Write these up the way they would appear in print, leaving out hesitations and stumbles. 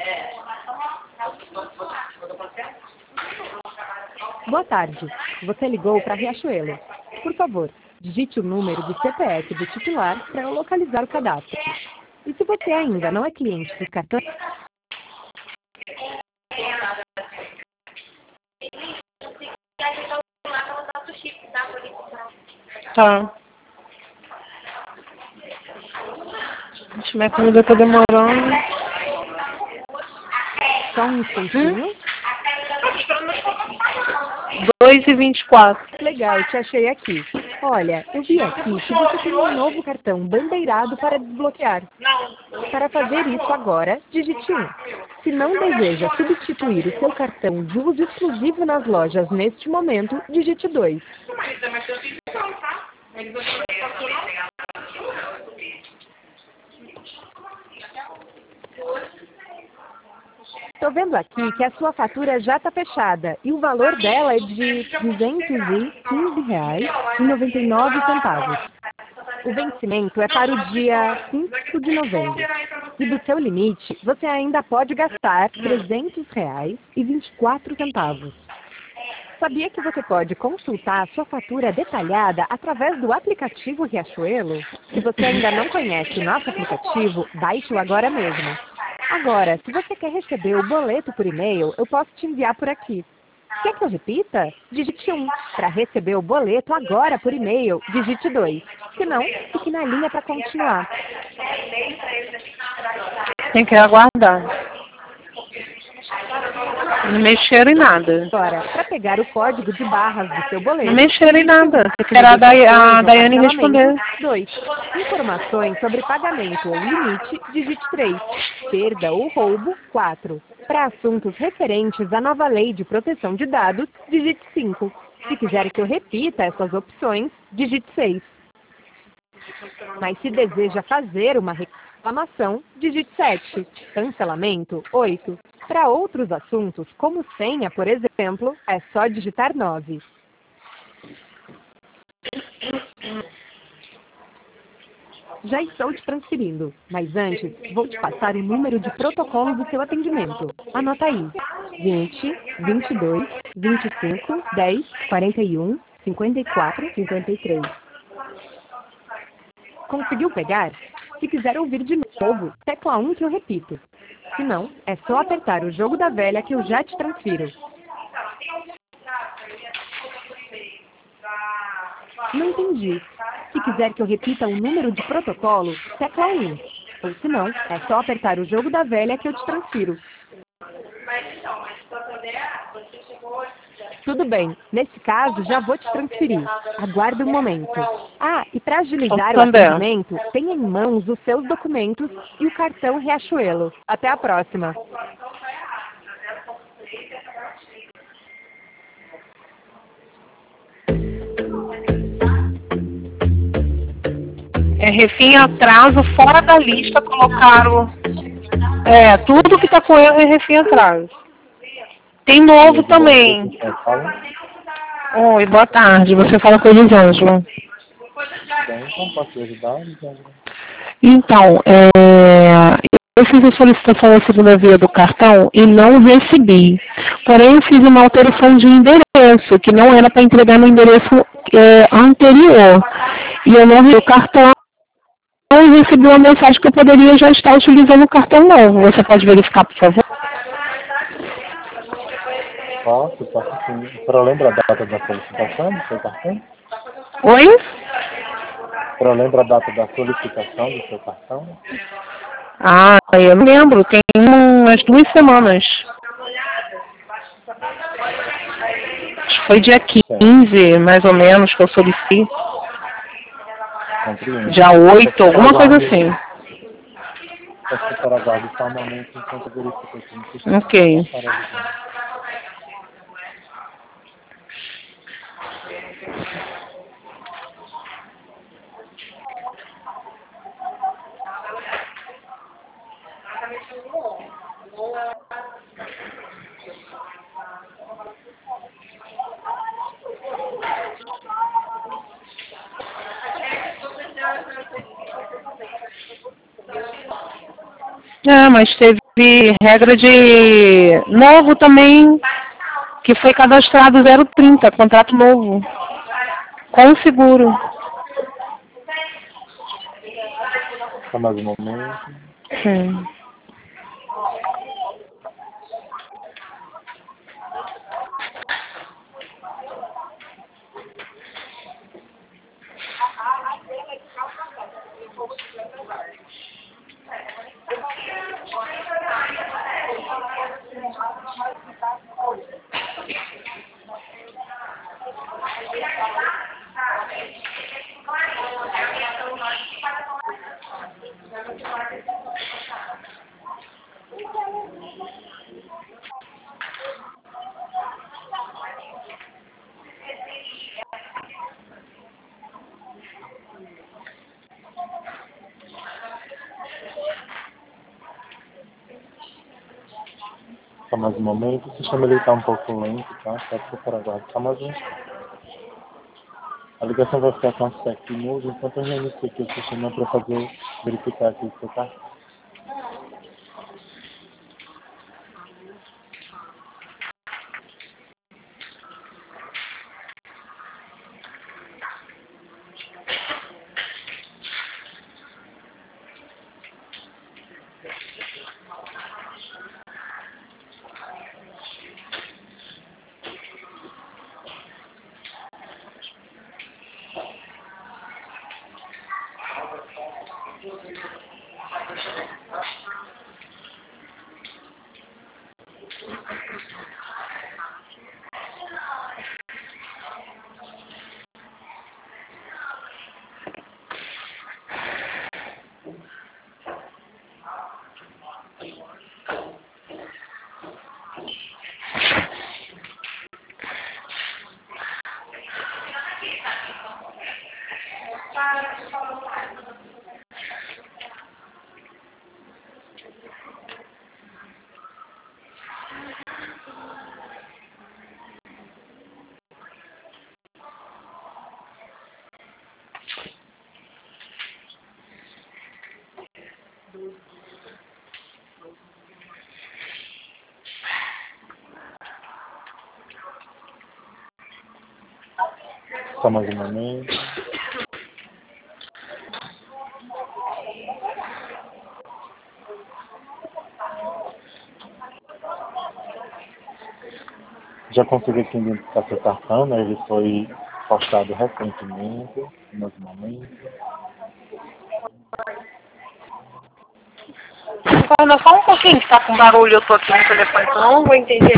Boa tarde. Você ligou para Riachuelo. Por favor, digite o número do CPF do titular para eu localizar o cadastro. E se você ainda não é cliente dos cartões... Tá. Deixa minha comida tá demorando. Só um instantinho. 2h24. Legal, te achei aqui. Olha, eu vi aqui que você tem um novo cartão bandeirado para desbloquear. Para fazer isso agora, digite 1. Se não deseja substituir o seu cartão de uso exclusivo nas lojas neste momento, digite 2. Estou vendo aqui que a sua fatura já está fechada e o valor dela é de R$ 215,99. O vencimento é para o dia 5 de novembro. E do seu limite, você ainda pode gastar R$ 300,24. Sabia que você pode consultar a sua fatura detalhada através do aplicativo Riachuelo? Se você ainda não conhece o nosso aplicativo, baixe-o agora mesmo. Agora, se você quer receber o boleto por e-mail, eu posso te enviar por aqui. Quer que eu repita? Digite 1. Para receber o boleto agora por e-mail, digite 2. Se não, fique na linha para continuar. Tem que aguardar. Não mexeram em nada. Agora, para pegar o código de barras do seu boleto... Não mexeram em nada. Tem que esperar a Daiane responder. 2. Informações sobre pagamento ou limite, digite 3. Perda ou roubo, 4. Para assuntos referentes à nova lei de proteção de dados, digite 5. Se quiser que eu repita essas opções, digite 6. Mas se deseja fazer uma reclamação, digite 7. Cancelamento, 8. Para outros assuntos, como senha, por exemplo, é só digitar 9. Já estou te transferindo, mas antes vou te passar o número de protocolo do seu atendimento. Anota aí: 20, 22, 25, 10, 41, 54, 53. Conseguiu pegar? Se quiser ouvir de novo, tecla 1 que eu repito. Se não, é só apertar o jogo da velha que eu já te transfiro. Não entendi. Se quiser que eu repita o número de protocolo, tecla 1. Ou se não, é só apertar o jogo da velha que eu te transfiro. Tudo bem. Nesse caso, já vou te transferir. Aguarde um momento. Ah, e para agilizar o atendimento, tenha em mãos os seus documentos e o cartão Riachuelo. Até a próxima. É refém em atraso, fora da lista, colocaram... tudo que está com erro é refém em atraso. Tem novo também. Oi, boa tarde. Você fala com a Elisângela. Então, posso ajudar, Elisângela? Então, eu fiz a solicitação da segunda via do cartão e não recebi. Porém, eu fiz uma alteração de endereço, que não era para entregar no endereço anterior. E eu não vi o cartão e recebi uma mensagem que eu poderia já estar utilizando o cartão novo. Você pode verificar, por favor? Posso sim. Para lembrar a data da solicitação do seu cartão? Oi? Para lembrar a data da solicitação do seu cartão? Ah, eu não lembro. Tem umas 2 semanas. Acho que foi dia 15, mais ou menos, que eu solicitei. Compreendo. Dia 8, alguma coisa assim. Peço que para aguarde só um momento enquanto eu verifico aqui no sistema. Ok. Para avisar. Mas teve regra de novo também, que foi cadastrado 030, contrato novo, com o seguro. Só mais um momento. Sim. Só mais um momento. O sistema ele está um pouco lento, tá? Só por aguardar. Só mais um instante. A ligação vai ficar com aspecto novo, enquanto eu reinicio aqui o sistema para fazer verificar aqui o seu cartão. Só mais um momento. Já consegui aqui identificar seu cartão, né? Ele foi postado recentemente, mais um momento. Fala só um pouquinho, que tá com barulho, eu tô aqui no telefone, então não vou entender.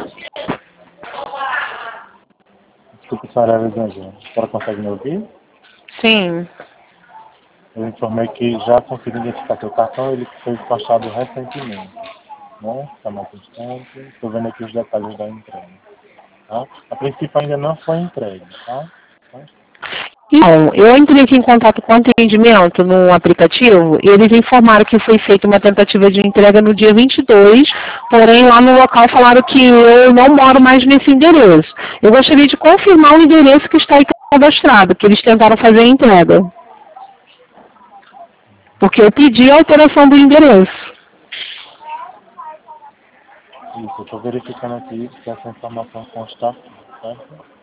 Desculpe, senhora Elisângela. A senhora consegue me ouvir? Sim. Eu informei que já consegui identificar seu cartão, ele foi postado recentemente, né? Só mais um instante. Estou vendo aqui os detalhes da entrega, tá? A princípio ainda não foi entregue, tá? Não, eu entrei aqui em contato com o atendimento no aplicativo e eles informaram que foi feita uma tentativa de entrega no dia 22, porém lá no local falaram que eu não moro mais nesse endereço. Eu gostaria de confirmar o endereço que está aí cadastrado, que eles tentaram fazer a entrega. Porque eu pedi a alteração do endereço. Isso, eu estou verificando aqui se essa informação consta aqui, certo?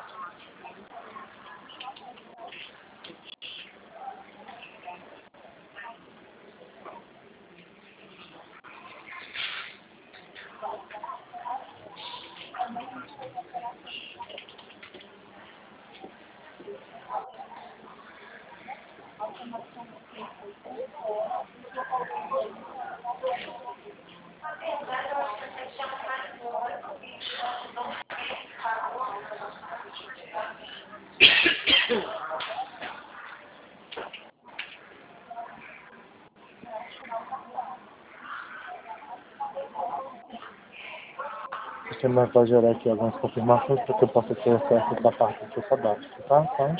Você vai gerar aqui algumas confirmações para que eu possa ter acesso da parte do seu cadastro, tá? Então,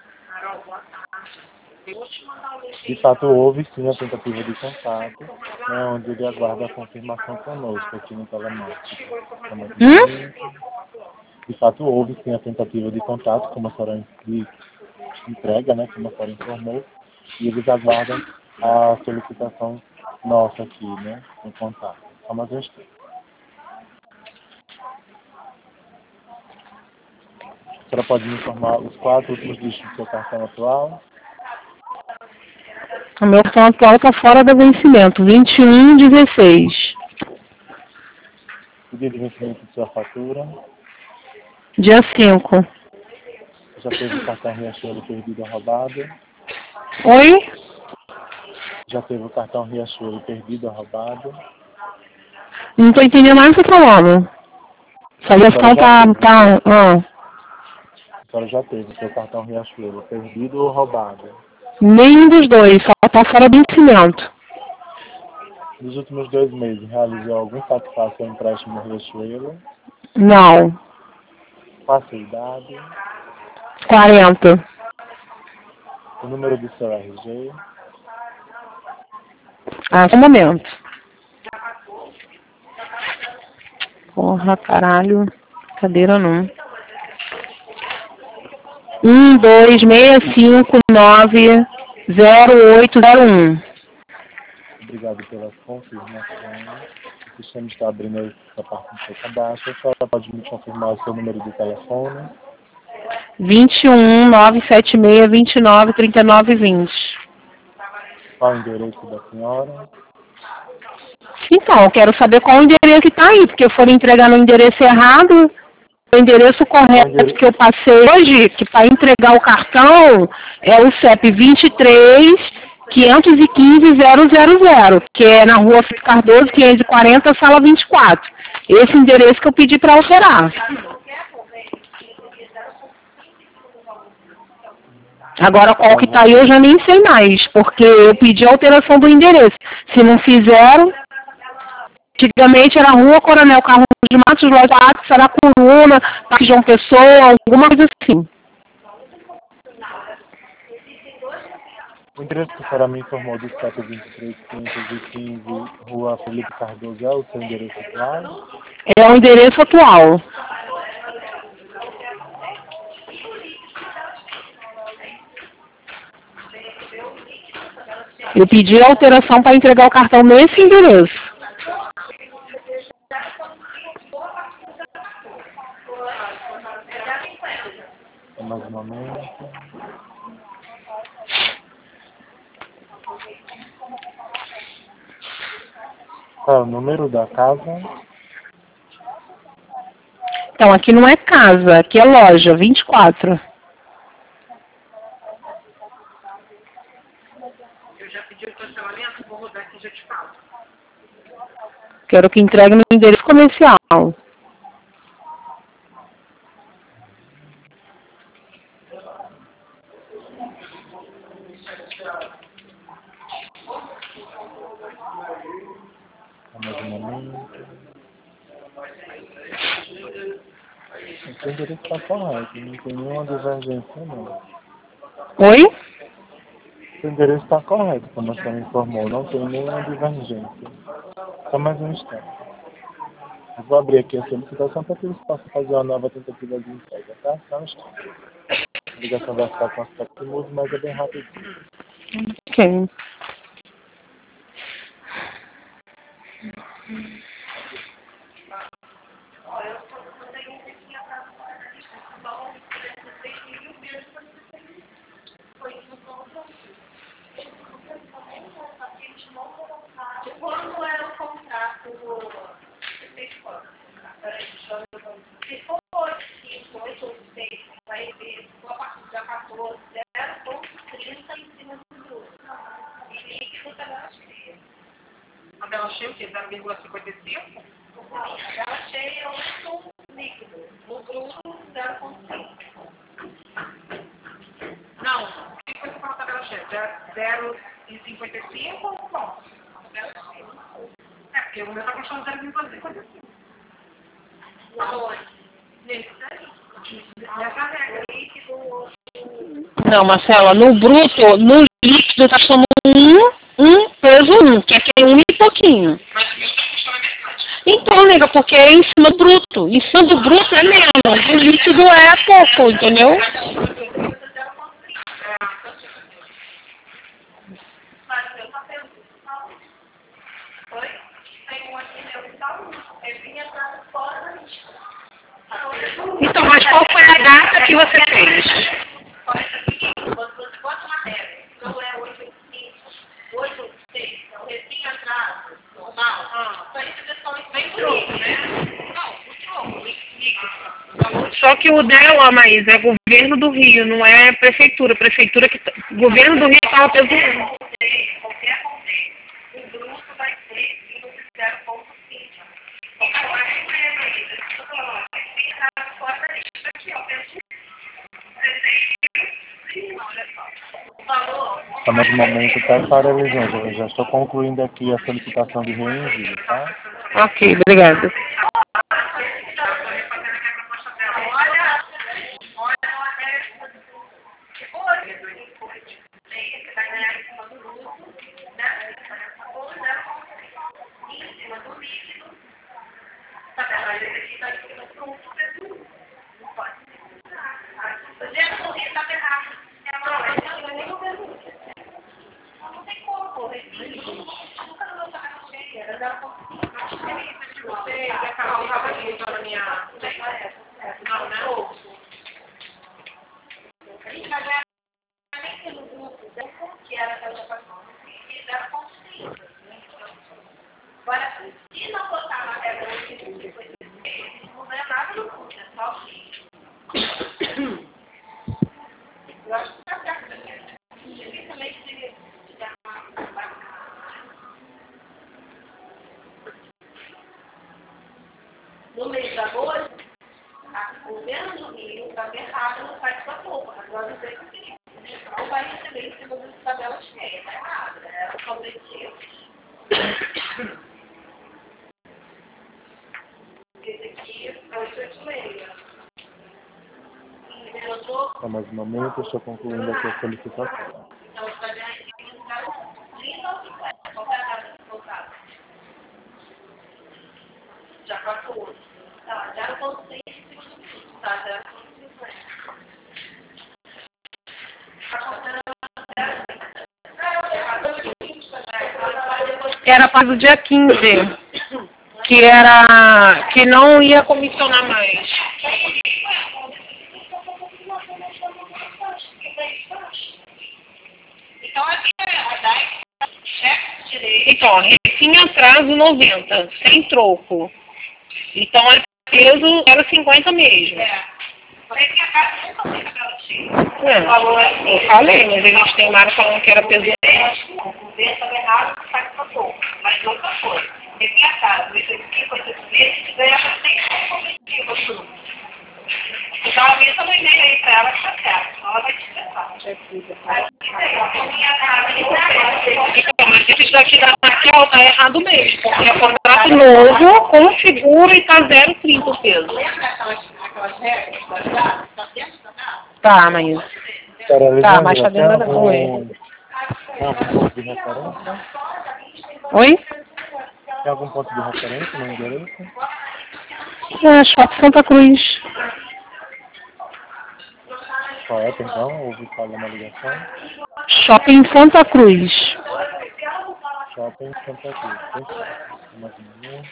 de fato, houve sim a tentativa de contato, né, onde ele aguarda a confirmação conosco aqui no telemarketing. De fato, houve sim a tentativa de contato, como a senhora de entrega, né, como a senhora informou, e eles aguardam a solicitação nosso aqui, né? No contato. Só mais um instante. A senhora pode me informar os 4 últimos dígitos do seu cartão atual? O meu cartão atual está fora do vencimento, 21/16. O dia de vencimento de sua fatura? Dia 5. Já teve o cartão Riachuelo perdido ou roubado? Oi? Já teve o cartão Riachuelo perdido ou roubado? Não estou entendendo mais o que você está falando. Essa ligação tá. A senhora já teve o seu cartão Riachuelo perdido ou roubado? Nenhum dos dois, só está fora do vencimento. Nos últimos 2 meses, realizou algum saque-fácil ou empréstimo no Riachuelo? Não. Qual a sua idade? 40. O número do seu RG? Um momento. Porra, caralho. Cadeira não. 126590801. Obrigado pela confirmação. O sistema está abrindo essa parte um pouco abaixo. A senhora pode me confirmar o seu número de telefone? 21976293920. Qual o endereço da senhora? Então, eu quero saber qual o endereço que está aí, porque eu for entregar no endereço errado, o endereço correto que eu passei hoje, que para entregar o cartão, é o CEP 23.515.000, que é na rua Felipe Cardoso, 540, sala 24. Esse endereço que eu pedi para alterar. Agora, qual que está aí eu já nem sei mais, porque eu pedi a alteração do endereço. Se não fizeram, antigamente era Rua Coronel Carlos de Matos, loja 4, Saracuruna, Parque João Pessoa, alguma coisa assim. O endereço que a senhora me informou do CEP 23.515, Rua Felipe Cardoso, é o seu endereço atual? É o endereço atual. Eu pedi a alteração para entregar o cartão nesse endereço. Mais um momento. Qual é o número da casa? Então, aqui não é casa, aqui é loja, 24. Eu já pedi o estacionamento, vou rodar aqui e já te falo. Quero que entregue no endereço comercial. Mais um momento. Esse endereço está correto, não tem nenhuma divergência não. Oi? O endereço está correto, como a senhora informou, não tem nenhuma divergência. Só mais um instante. Eu vou abrir aqui a solicitação para que eles possam fazer uma nova tentativa de entrega, tá? Só um instante. A ligação vai ficar com aspecto mudo, mas é bem rapidinho. Ok. Quando era o contrato do... Se for 8, 6, vai ver, a partir da 14, 0,30 em cima do grupo. E líquido tabela cheia. A tabela cheia o quê? 0,55? A tabela cheia é 8 líquido. No grupo, 0,5. Não, o que você fala tabela cheia? 0,55 ou bom? É, porque o meu está custando 0,55. Nessa regra aí que do... Não, Marcela, no bruto, no líquido tá somando peso 1, que é aquele 1 e pouquinho. Mas o meu está custando a metade. Então, nega, porque é em cima do bruto. Em cima do bruto é menos. O líquido é pouco, entendeu? Então, mas qual foi a data que você fez? Quanto matéria? Não é 8,6, é o recém atraso, normal. Isso aí você só bem troco, né? Não, o troco, Só que o dela, Maísa, é governo do Rio, não é prefeitura. Prefeitura que. Governo do Rio estava pesando. qualquer conceito. O bruto vai ser 0,5. Tá, mas no momento está paralisando. Eu já estou concluindo aqui a solicitação de reenvio, tá? Ok, obrigada. Agora, se não botar a matéria depois não ganha nada no curso, é só o eu acho que está certo. Dificilmente se dá uma. No mês de agosto, o governo do Rio está errado no site da roupa. Agora não sei o que não vai receber em cima das tabelas cheias. Está errado. É o objetivo. Esse aqui é o 8,5. Tá, mais um momento, eu estou concluindo aqui a solicitação. Então, vai ganhar aqui 30 ou 50. Qual é a data de voltado? Já passou. Tá, já não consegui. Tá, já Era para o dia 15, que não ia comissionar mais. Então, aqui a DAI, chefe direito. Então, recém atraso 90, sem troco. Então, é peso 0,50 mesmo. Porém, que a casa nunca foi tabela cheia. Eu falei, mas eles teimaram falando que era peso. O governo estava errado, faz para pouco, mas nunca foi. Recém a casa, isso aqui foi tudo isso, que ganhava sempre competitivo, tudo. Então, a minha também veio aí para ela que tá certo, ela vai te expressar. Então, mas esses daqui da Raquel tá errado mesmo, porque é contrato novo, configura e tá 0,30 o peso. Lembra aquelas regras das datas? Está dentro da data? Tá, mas... Tá, mas tá dentro da... Oi. Tem algum ponto de referência? Oi? Tem algum ponto de referência no endereço? É, Shopping Santa Cruz. Qual é, perdão? Ouvi falar na ligação? Shopping Santa Cruz. Shopping Santa Cruz. Perfeito. Mais um momento.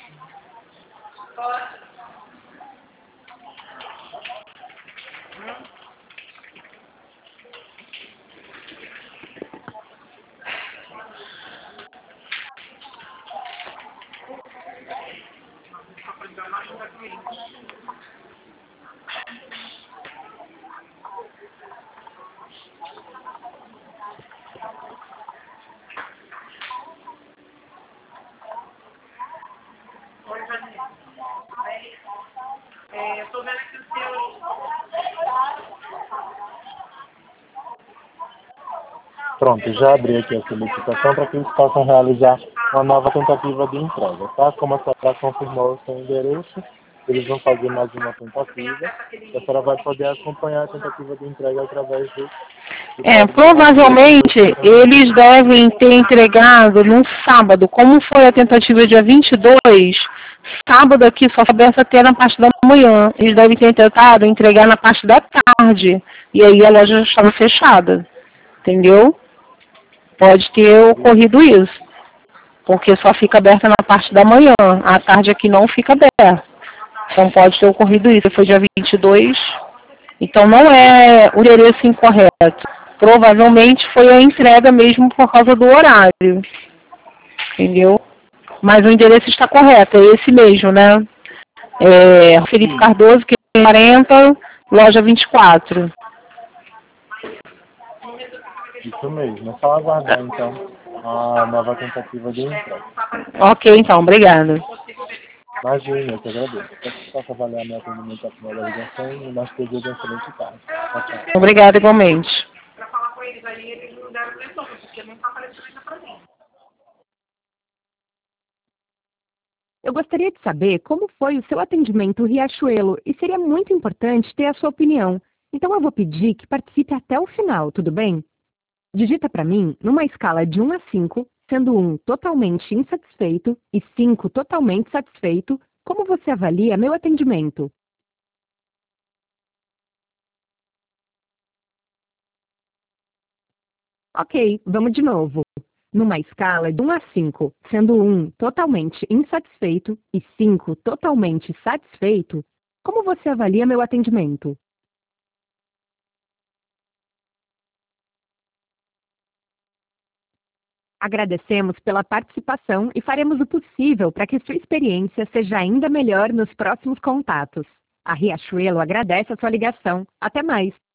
Eu estou vendo aqui o seu... Pronto, já abri aqui a solicitação para que eles possam realizar uma nova tentativa de entrega, tá? Como a senhora confirmou o seu endereço, eles vão fazer mais uma tentativa e a senhora vai poder acompanhar a tentativa de entrega através do... Provavelmente eles devem ter entregado no sábado. Como foi a tentativa dia 22, sábado aqui só começa até na parte da manhã. Eles devem ter tentado entregar na parte da tarde. E aí a loja já estava fechada. Entendeu? Pode ter ocorrido isso. porque só fica aberta na parte da manhã. À tarde aqui não fica aberta. Então pode ter ocorrido isso. Foi dia 22. Então não é o endereço incorreto. Provavelmente foi a entrega mesmo por causa do horário. Entendeu? Mas o endereço está correto, é esse mesmo, né? Felipe Cardoso, que é 40, loja 24. Isso mesmo. É só aguardar, então, a nova tentativa de entrega. Ok, então. Obrigada. Imagina, eu que agradeço. Peço que possa avaliar meu atendimento à primeira ligação e mais desejo de um excelente tarde. Tchau, tchau. Obrigada igualmente. Pra falar com eles aí, eles não deram retorno, porque não tá aparecendo ainda pra mim. Eu gostaria de saber como foi o seu atendimento Riachuelo e seria muito importante ter a sua opinião. Então eu vou pedir que participe até o final, tudo bem? Digita para mim numa escala de 1 a 5, sendo 1 totalmente insatisfeito e 5 totalmente satisfeito, como você avalia meu atendimento? Ok, vamos de novo. Numa escala de 1 a 5, sendo 1 totalmente insatisfeito e 5 totalmente satisfeito, como você avalia meu atendimento? Agradecemos pela participação e faremos o possível para que sua experiência seja ainda melhor nos próximos contatos. A Riachuelo agradece a sua ligação. Até mais!